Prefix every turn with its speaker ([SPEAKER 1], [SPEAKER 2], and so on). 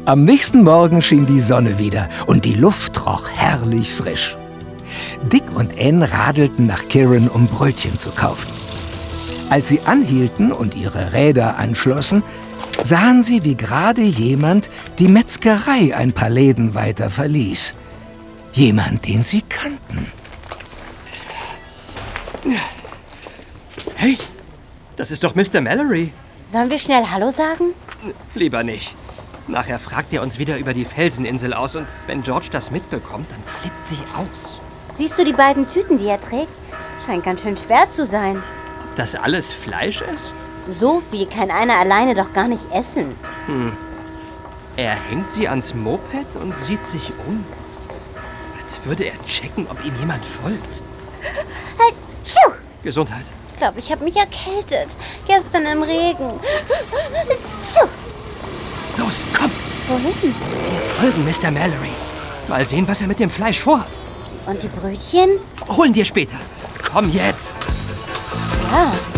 [SPEAKER 1] Am nächsten Morgen schien die Sonne wieder und die Luft roch herrlich frisch. Dick und Anne radelten nach Kirin, um Brötchen zu kaufen. Als sie anhielten und ihre Räder anschlossen, sahen sie, wie gerade jemand die Metzgerei ein paar Läden weiter verließ. Jemand, den sie kannten.
[SPEAKER 2] Hey, das ist doch Mr. Mallory.
[SPEAKER 3] Sollen wir schnell Hallo sagen?
[SPEAKER 2] Lieber nicht. Nachher fragt er uns wieder über die Felseninsel aus und wenn George das mitbekommt, dann flippt sie aus.
[SPEAKER 3] Siehst du die beiden Tüten, die er trägt? Scheint ganz schön schwer zu sein.
[SPEAKER 2] Ob das alles Fleisch ist?
[SPEAKER 3] So viel kann einer alleine doch gar nicht essen.
[SPEAKER 2] Er hängt sie ans Moped und sieht sich um. Als würde er checken, ob ihm jemand folgt.
[SPEAKER 3] Tschu!
[SPEAKER 2] Gesundheit.
[SPEAKER 3] Ich glaube, ich habe mich erkältet. Gestern im Regen. Tschu!
[SPEAKER 2] Los, komm!
[SPEAKER 3] Wohin?
[SPEAKER 2] Wir folgen Mr. Mallory. Mal sehen, was er mit dem Fleisch vorhat.
[SPEAKER 3] Und die Brötchen?
[SPEAKER 2] Holen wir später. Komm jetzt!
[SPEAKER 3] Ja.